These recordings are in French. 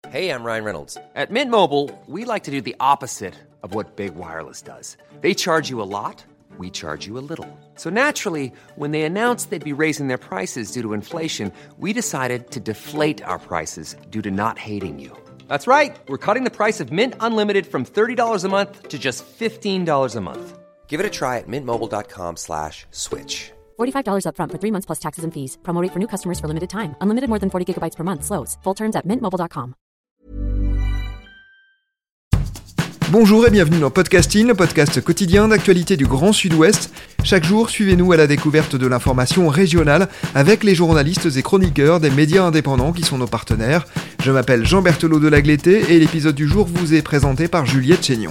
Hey, I'm Ryan Reynolds. At Mint Mobile, we like to do the opposite of what Big Wireless does. They charge you a lot, we charge you a little. So naturally, when they announced they'd be raising their prices due to inflation, we decided to deflate our prices due to not hating you. That's right. We're cutting the price of Mint Unlimited from $30 a month to just $15 a month. Give it a try at mintmobile.com/switch. $45 up front for 3 months plus taxes and fees. Promo rate for new customers for limited time. Unlimited more than 40 gigabytes per month. Slows full terms at mintmobile.com. Bonjour et bienvenue dans Podcasting, le podcast quotidien d'actualité du Grand Sud-Ouest. Chaque jour, suivez-nous à la découverte de l'information régionale avec les journalistes et chroniqueurs des médias indépendants qui sont nos partenaires. Je m'appelle Jean Berthelot de Lagleté et l'épisode du jour vous est présenté par Juliette Chénion.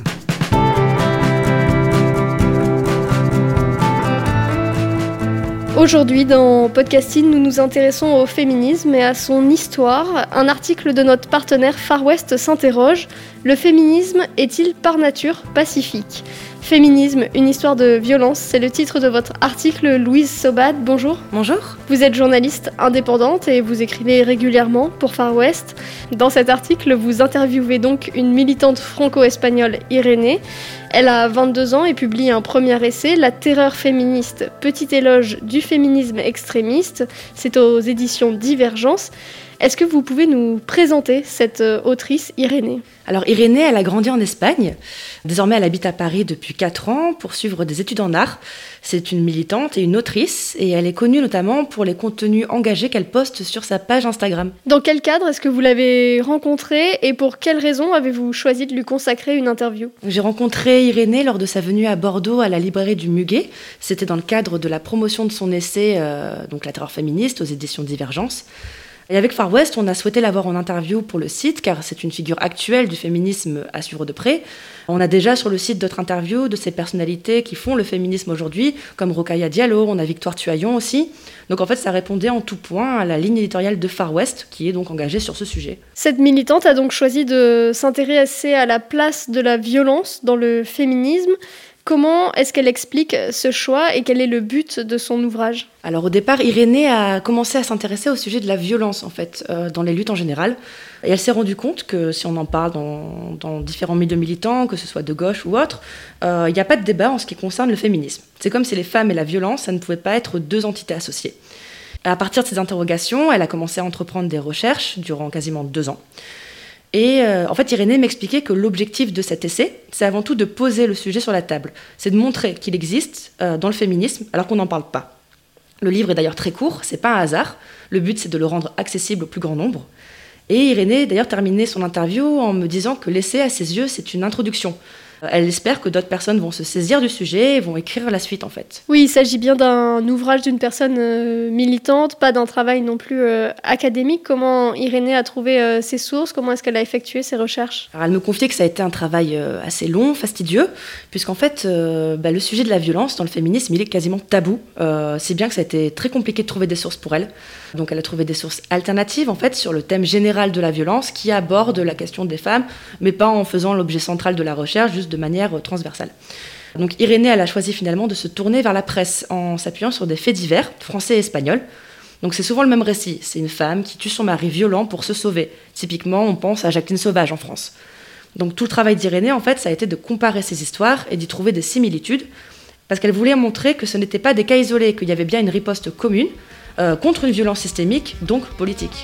Aujourd'hui, dans Podcasting, nous nous intéressons au féminisme et à son histoire. Un article de notre partenaire Far West s'interroge. Le féminisme est-il par nature pacifique ? Féminisme, une histoire de violence, c'est le titre de votre article. Louise Sobat, bonjour. Bonjour. Vous êtes journaliste indépendante et vous écrivez régulièrement pour Far West. Dans cet article, vous interviewez donc une militante franco-espagnole, Irénée. Elle a 22 ans et publie un premier essai, La terreur féministe, petit éloge du féminisme extrémiste. C'est aux éditions Divergence. Est-ce que vous pouvez nous présenter cette autrice, Irénée ? Alors Irénée, elle a grandi en Espagne. Désormais, elle habite à Paris depuis 4 ans pour suivre des études en art. C'est une militante et une autrice et elle est connue notamment pour les contenus engagés qu'elle poste sur sa page Instagram. Dans quel cadre est-ce que vous l'avez rencontrée et pour quelles raisons avez-vous choisi de lui consacrer une interview ? J'ai rencontré Irénée lors de sa venue à Bordeaux à la librairie du Muguet. C'était dans le cadre de la promotion de son essai donc La terreur féministe aux éditions Divergence. Et avec Far West, on a souhaité l'avoir en interview pour le site, car c'est une figure actuelle du féminisme à suivre de près. On a déjà sur le site d'autres interviews de ces personnalités qui font le féminisme aujourd'hui, comme Rokhaya Diallo, on a Victoire Tuaillon aussi. Donc en fait, ça répondait en tout point à la ligne éditoriale de Far West, qui est donc engagée sur ce sujet. Cette militante a donc choisi de s'intéresser à la place de la violence dans le féminisme. Comment est-ce qu'elle explique ce choix et quel est le but de son ouvrage ? Alors au départ, Irénée a commencé à s'intéresser au sujet de la violence en fait, dans les luttes en général. Et elle s'est rendue compte que si on en parle dans différents milieux militants, que ce soit de gauche ou autre, il n'y a pas de débat en ce qui concerne le féminisme. C'est comme si les femmes et la violence, ça ne pouvait pas être deux entités associées. À partir de ces interrogations, elle a commencé à entreprendre des recherches durant quasiment 2 ans. Et en fait, Irénée m'expliquait que l'objectif de cet essai, c'est avant tout de poser le sujet sur la table. C'est de montrer qu'il existe dans le féminisme, alors qu'on n'en parle pas. Le livre est d'ailleurs très court, c'est pas un hasard. Le but, c'est de le rendre accessible au plus grand nombre. Et Irénée, d'ailleurs, terminait son interview en me disant que l'essai, à ses yeux, c'est une introduction. Elle espère que d'autres personnes vont se saisir du sujet et vont écrire la suite, en fait. Oui, il s'agit bien d'un ouvrage d'une personne militante, pas d'un travail non plus académique. Comment Irénée a trouvé ses sources ? Comment est-ce qu'elle a effectué ses recherches ? Alors, elle me confiait que ça a été un travail assez long, fastidieux, puisqu'en fait, le sujet de la violence dans le féminisme, il est quasiment tabou, si bien que ça a été très compliqué de trouver des sources pour elle. Donc elle a trouvé des sources alternatives, en fait, sur le thème général de la violence, qui aborde la question des femmes, mais pas en faisant l'objet central de la recherche, juste de manière transversale. Donc Irénée, elle a choisi finalement de se tourner vers la presse en s'appuyant sur des faits divers, français et espagnols. Donc c'est souvent le même récit. C'est une femme qui tue son mari violent pour se sauver. Typiquement, on pense à Jacqueline Sauvage en France. Donc tout le travail d'Irénée, en fait, ça a été de comparer ces histoires et d'y trouver des similitudes, parce qu'elle voulait montrer que ce n'étaient pas des cas isolés, qu'il y avait bien une riposte commune contre une violence systémique, donc politique.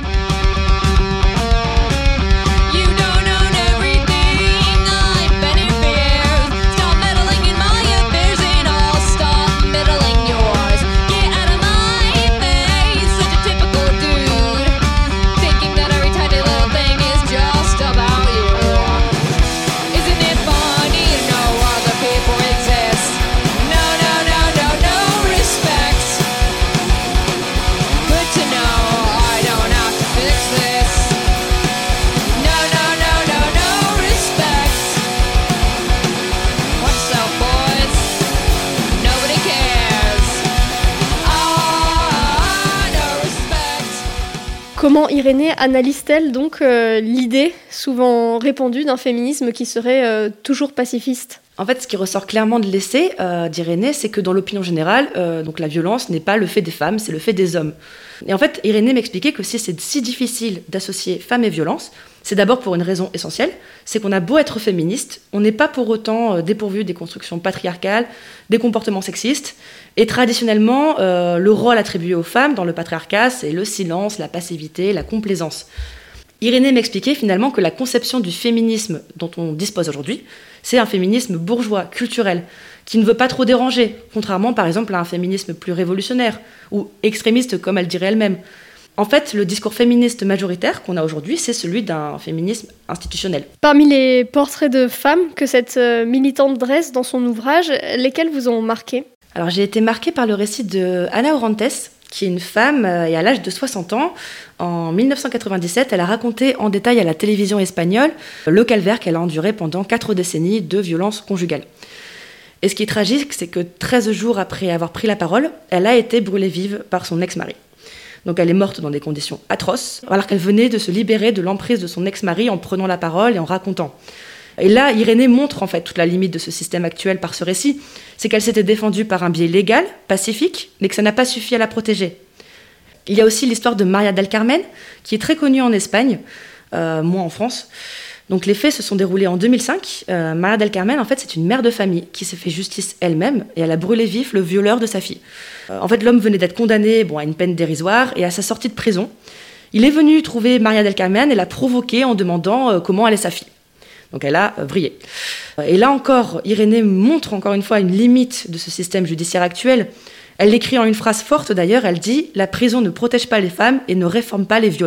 Comment Irénée analyse-t-elle donc l'idée souvent répandue d'un féminisme qui serait toujours pacifiste ? En fait, ce qui ressort clairement de l'essai d'Irénée, c'est que dans l'opinion générale, donc la violence n'est pas le fait des femmes, c'est le fait des hommes. Et en fait, Irénée m'expliquait que si c'est si difficile d'associer femmes et violence, C'est d'abord pour une raison essentielle, c'est qu'on a beau être féministe, on n'est pas pour autant dépourvu des constructions patriarcales, des comportements sexistes. Et traditionnellement, le rôle attribué aux femmes dans le patriarcat, c'est le silence, la passivité, la complaisance. Irénée m'expliquait finalement que la conception du féminisme dont on dispose aujourd'hui, c'est un féminisme bourgeois, culturel, qui ne veut pas trop déranger, contrairement par exemple à un féminisme plus révolutionnaire ou extrémiste comme elle dirait elle-même. En fait, le discours féministe majoritaire qu'on a aujourd'hui, c'est celui d'un féminisme institutionnel. Parmi les portraits de femmes que cette militante dresse dans son ouvrage, lesquels vous ont marqué ? Alors j'ai été marquée par le récit de Ana Orantes, qui est une femme, et à l'âge de 60 ans, en 1997, elle a raconté en détail à la télévision espagnole le calvaire qu'elle a enduré pendant 4 décennies de violences conjugales. Et ce qui est tragique, c'est que 13 jours après avoir pris la parole, elle a été brûlée vive par son ex-mari. Donc elle est morte dans des conditions atroces, alors qu'elle venait de se libérer de l'emprise de son ex-mari en prenant la parole et en racontant. Et là, Irénée montre en fait toute la limite de ce système actuel par ce récit. C'est qu'elle s'était défendue par un biais légal, pacifique, mais que ça n'a pas suffi à la protéger. Il y a aussi l'histoire de Maria del Carmen, qui est très connue en Espagne, moins en France. Donc les faits se sont déroulés en 2005. Maria del Carmen, en fait, c'est une mère de famille qui s'est fait justice elle-même et elle a brûlé vif le violeur de sa fille. En fait, l'homme venait d'être condamné à une peine dérisoire et à sa sortie de prison, il est venu trouver Maria del Carmen et l'a provoquée en demandant comment allait sa fille. Donc elle a vrillé. Et là encore, Irénée montre encore une fois une limite de ce système judiciaire actuel. Elle l'écrit en une phrase forte d'ailleurs, elle dit « La prison ne protège pas les femmes et ne réforme pas les violeurs ».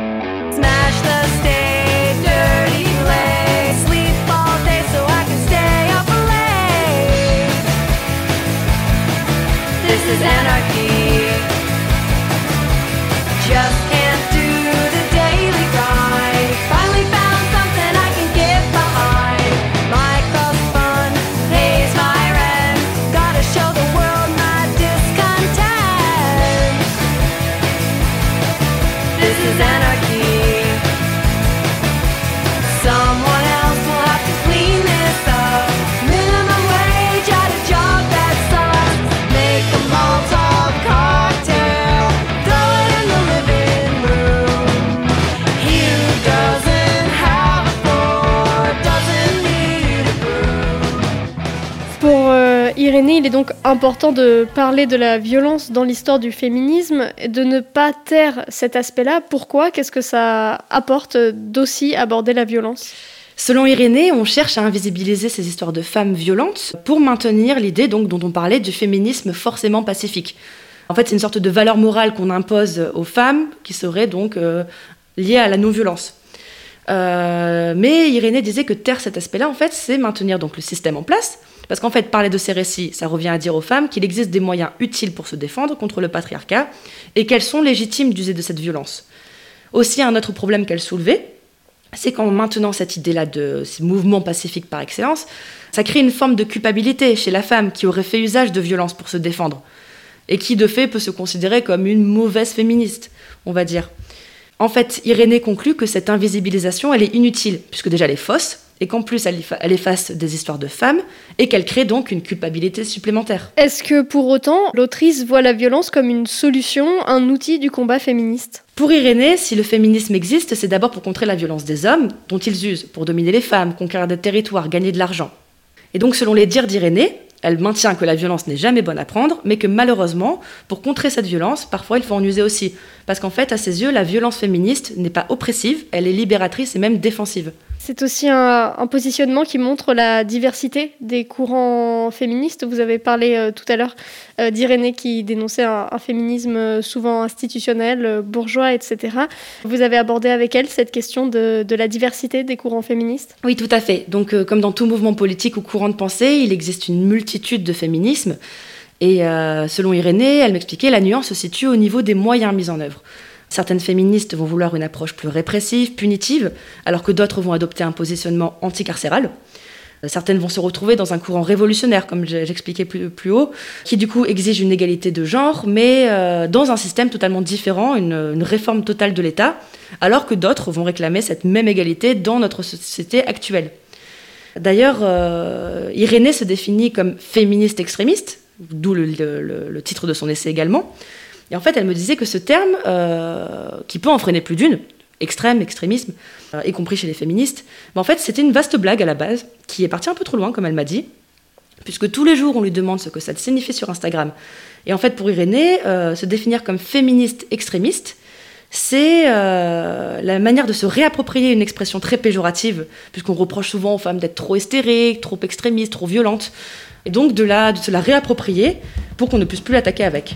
Irénée, il est donc important de parler de la violence dans l'histoire du féminisme, et de ne pas taire cet aspect-là. Pourquoi ? Qu'est-ce que ça apporte d'aussi aborder la violence ? Selon Irénée, on cherche à invisibiliser ces histoires de femmes violentes pour maintenir l'idée donc, dont on parlait du féminisme forcément pacifique. En fait, c'est une sorte de valeur morale qu'on impose aux femmes qui serait donc liée à la non-violence. Mais Irénée disait que taire cet aspect-là, en fait, c'est maintenir donc le système en place. Parce qu'en fait, parler de ces récits, ça revient à dire aux femmes qu'il existe des moyens utiles pour se défendre contre le patriarcat et qu'elles sont légitimes d'user de cette violence. Aussi, un autre problème qu'elle soulevait, c'est qu'en maintenant cette idée-là de ces mouvements pacifiques par excellence, ça crée une forme de culpabilité chez la femme qui aurait fait usage de violence pour se défendre et qui, de fait, peut se considérer comme une mauvaise féministe, on va dire. En fait, Irénée conclut que cette invisibilisation, elle est inutile, puisque déjà elle est fausse, et qu'en plus elle efface des histoires de femmes, et qu'elle crée donc une culpabilité supplémentaire. Est-ce que pour autant, l'autrice voit la violence comme une solution, un outil du combat féministe ? Pour Irénée, si le féminisme existe, c'est d'abord pour contrer la violence des hommes, dont ils usent pour dominer les femmes, conquérir des territoires, gagner de l'argent. Et donc selon les dires d'Irénée, elle maintient que la violence n'est jamais bonne à prendre, mais que malheureusement, pour contrer cette violence, parfois il faut en user aussi. Parce qu'en fait, à ses yeux, la violence féministe n'est pas oppressive, elle est libératrice et même défensive. C'est aussi un positionnement qui montre la diversité des courants féministes. Vous avez parlé tout à l'heure d'Irénée qui dénonçait un féminisme souvent institutionnel, bourgeois, etc. Vous avez abordé avec elle cette question de la diversité des courants féministes ? Oui, tout à fait. Donc, comme dans tout mouvement politique ou courant de pensée, il existe une multitude de féminismes. Et selon Irénée, elle m'expliquait, la nuance se situe au niveau des moyens mis en œuvre. Certaines féministes vont vouloir une approche plus répressive, punitive, alors que d'autres vont adopter un positionnement anticarcéral. Certaines vont se retrouver dans un courant révolutionnaire, comme j'expliquais plus haut, qui du coup exige une égalité de genre, mais dans un système totalement différent, une réforme totale de l'État, alors que d'autres vont réclamer cette même égalité dans notre société actuelle. D'ailleurs, Irénée se définit comme féministe extrémiste, d'où le titre de son essai également. Et en fait, elle me disait que ce terme, qui peut en freiner plus d'une, extrême, extrémisme, y compris chez les féministes. Mais en fait, c'était une vaste blague à la base, qui est partie un peu trop loin, comme elle m'a dit, puisque tous les jours, on lui demande ce que ça signifie sur Instagram. Et en fait, pour Irénée, se définir comme féministe extrémiste, c'est la manière de se réapproprier une expression très péjorative, puisqu'on reproche souvent aux femmes d'être trop hystériques, trop extrémistes, trop violentes, et donc de se la réapproprier pour qu'on ne puisse plus l'attaquer avec.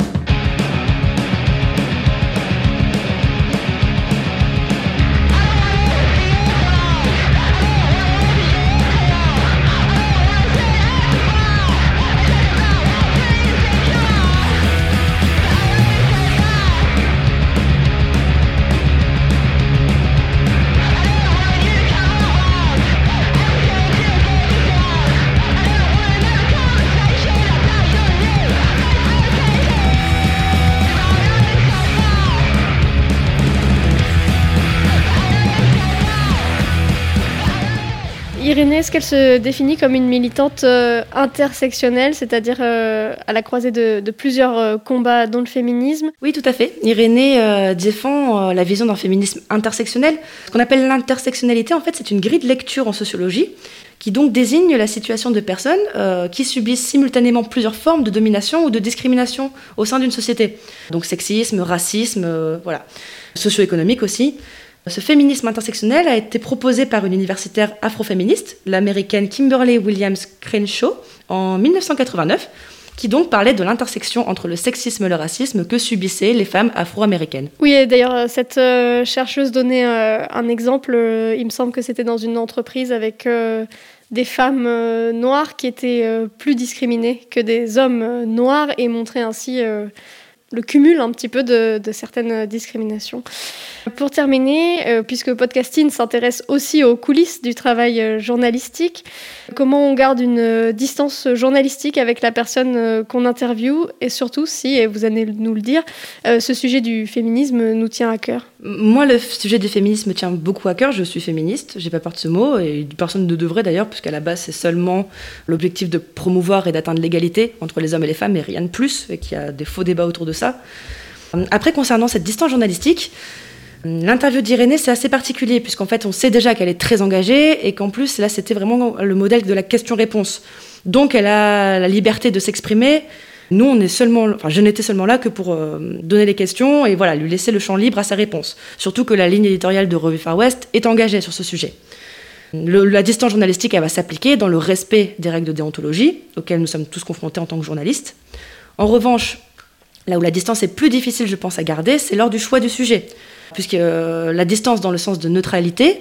Irénée, est-ce qu'elle se définit comme une militante intersectionnelle, c'est-à-dire à la croisée de plusieurs combats, dont le féminisme ? Oui, tout à fait. Irénée défend la vision d'un féminisme intersectionnel. Ce qu'on appelle l'intersectionnalité, en fait, c'est une grille de lecture en sociologie qui donc désigne la situation de personnes qui subissent simultanément plusieurs formes de domination ou de discrimination au sein d'une société. Donc sexisme, racisme, voilà. Socio-économique aussi. Ce féminisme intersectionnel a été proposé par une universitaire afroféministe, l'américaine Kimberly Williams Crenshaw, en 1989, qui donc parlait de l'intersection entre le sexisme et le racisme que subissaient les femmes afro-américaines. Oui, et d'ailleurs, cette chercheuse donnait un exemple, il me semble que c'était dans une entreprise avec des femmes noires qui étaient plus discriminées que des hommes noirs et montraient ainsi le cumul un petit peu de certaines discriminations. Pour terminer, puisque Podcasting s'intéresse aussi aux coulisses du travail journalistique, comment on garde une distance journalistique avec la personne qu'on interviewe et surtout si, et vous allez nous le dire, ce sujet du féminisme nous tient à cœur. Moi, le sujet du féminisme me tient beaucoup à cœur. Je suis féministe, j'ai pas peur de ce mot, et personne ne devrait d'ailleurs, puisqu'à la base, c'est seulement l'objectif de promouvoir et d'atteindre l'égalité entre les hommes et les femmes, et rien de plus, et qu'il y a des faux débats autour de ça. Après, concernant cette distance journalistique, l'interview d'Irénée, c'est assez particulier, puisqu'en fait, on sait déjà qu'elle est très engagée, et qu'en plus, là, c'était vraiment le modèle de la question-réponse. Donc, elle a la liberté de s'exprimer. Nous, je n'étais seulement là que pour donner les questions et voilà, lui laisser le champ libre à sa réponse. Surtout que la ligne éditoriale de Revue Far West est engagée sur ce sujet. La distance journalistique, elle va s'appliquer dans le respect des règles de déontologie, auxquelles nous sommes tous confrontés en tant que journalistes. En revanche, là où la distance est plus difficile, je pense, à garder, c'est lors du choix du sujet. Puisque la distance dans le sens de neutralité,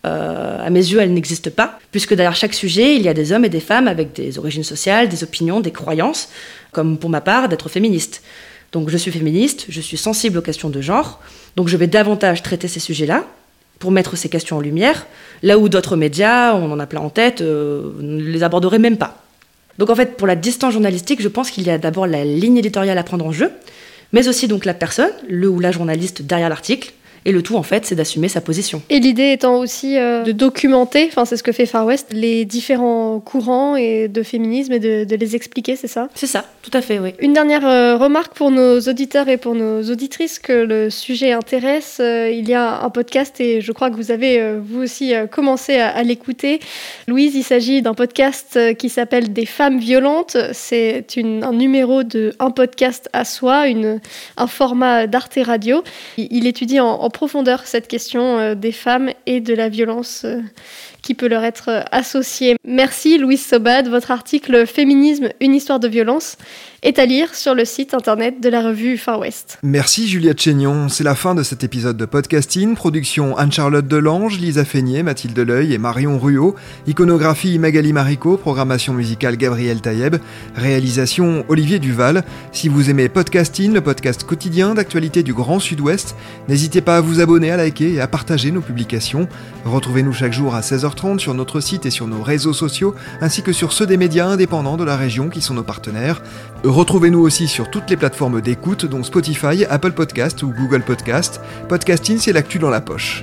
à mes yeux, elle n'existe pas, puisque derrière chaque sujet, il y a des hommes et des femmes avec des origines sociales, des opinions, des croyances, comme pour ma part, d'être féministe. Donc je suis féministe, je suis sensible aux questions de genre, donc je vais davantage traiter ces sujets-là, pour mettre ces questions en lumière, là où d'autres médias, on en a plein en tête, ne les aborderaient même pas. Donc en fait, pour la distance journalistique, je pense qu'il y a d'abord la ligne éditoriale à prendre en jeu, mais aussi donc la personne, le ou la journaliste derrière l'article. Et le tout, en fait, c'est d'assumer sa position. Et l'idée étant aussi de documenter, c'est ce que fait Far West, les différents courants et de féminisme et de les expliquer, c'est ça ? C'est ça, tout à fait, oui. Une dernière remarque pour nos auditeurs et pour nos auditrices que le sujet intéresse. Il y a un podcast et je crois que vous avez, vous aussi, commencé à l'écouter. Louise, il s'agit d'un podcast qui s'appelle « Des femmes violentes ». C'est un numéro de un podcast à soi, un format d'Arte Radio. Il étudie en profondeur cette question des femmes et de la violence qui peut leur être associée. Merci Louise Sobad, votre article « Féminisme, une histoire de violence » est à lire sur le site internet de la revue Far West. Merci Juliette Chénion, c'est la fin de cet épisode de Podcasting, production Anne-Charlotte Delange, Lisa Feignet, Mathilde Leuil et Marion Ruot, iconographie Magali Marico, programmation musicale Gabriel Taïeb, réalisation Olivier Duval. Si vous aimez Podcasting, le podcast quotidien d'actualité du Grand Sud-Ouest, n'hésitez pas à vous abonner, à liker et à partager nos publications. Retrouvez-nous chaque jour à 16h30 sur notre site et sur nos réseaux sociaux, ainsi que sur ceux des médias indépendants de la région qui sont nos partenaires. Retrouvez-nous aussi sur toutes les plateformes d'écoute, dont Spotify, Apple Podcast ou Google Podcast. Podcasting, c'est l'actu dans la poche.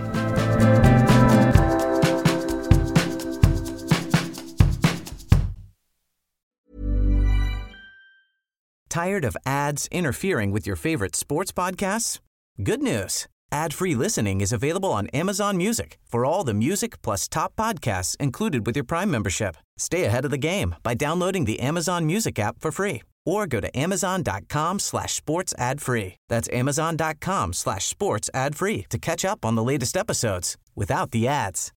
Tired of ads interfering with your favorite sports podcasts? Good news. Ad-free listening is available on Amazon Music for all the music plus top podcasts included with your Prime membership. Stay ahead of the game by downloading the Amazon Music app for free or go to amazon.com/sports ad free. That's amazon.com/sports ad free to catch up on the latest episodes without the ads.